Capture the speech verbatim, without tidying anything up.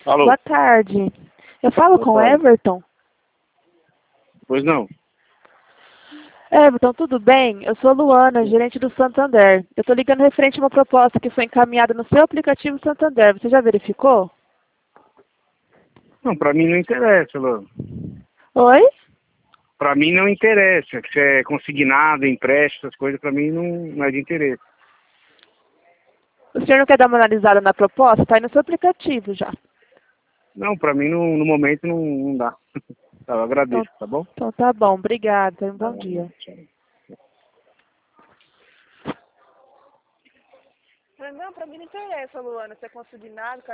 Alô? Boa tarde. Eu falo Boa com o tarde. Everton? Pois não. Everton, tudo bem? Eu sou Luana, gerente do Santander. Eu estou ligando referente a uma proposta que foi encaminhada no seu aplicativo Santander. Você já verificou? Não, pra mim não interessa, Luana. Oi? Pra mim não interessa. Se é consignado, empréstimo, essas coisas, pra mim não, não é de interesse. O senhor não quer dar uma analisada na proposta? Está aí no seu aplicativo já. Não, pra mim no, no momento não, não dá. Tá, eu Então, agradeço, tá bom? então tá bom, obrigada. Tenha um Tá, bom dia. tchau. Não, para mim não interessa, Luana, se é consignado,